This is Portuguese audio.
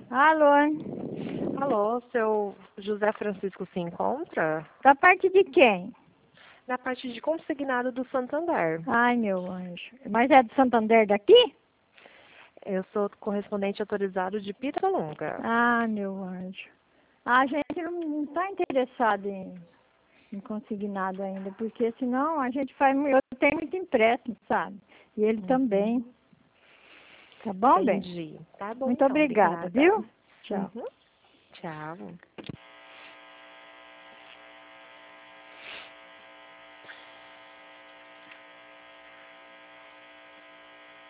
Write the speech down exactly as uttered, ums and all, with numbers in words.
Alô? Alô, seu José Francisco se encontra? Da parte de quem? Na parte de consignado do Santander. Ai, meu anjo. Mas é do Santander daqui? Eu sou correspondente autorizado de Pirassununga. Ah, meu anjo. A gente não está interessado em, em consignado ainda, porque senão a gente faz. Eu tenho muito empréstimo, sabe? E ele Uhum. também. Tá bom, bem? Entendi. Tá bom, Muito então. obrigada, Obrigada. viu? Tchau. Uhum. Tchau.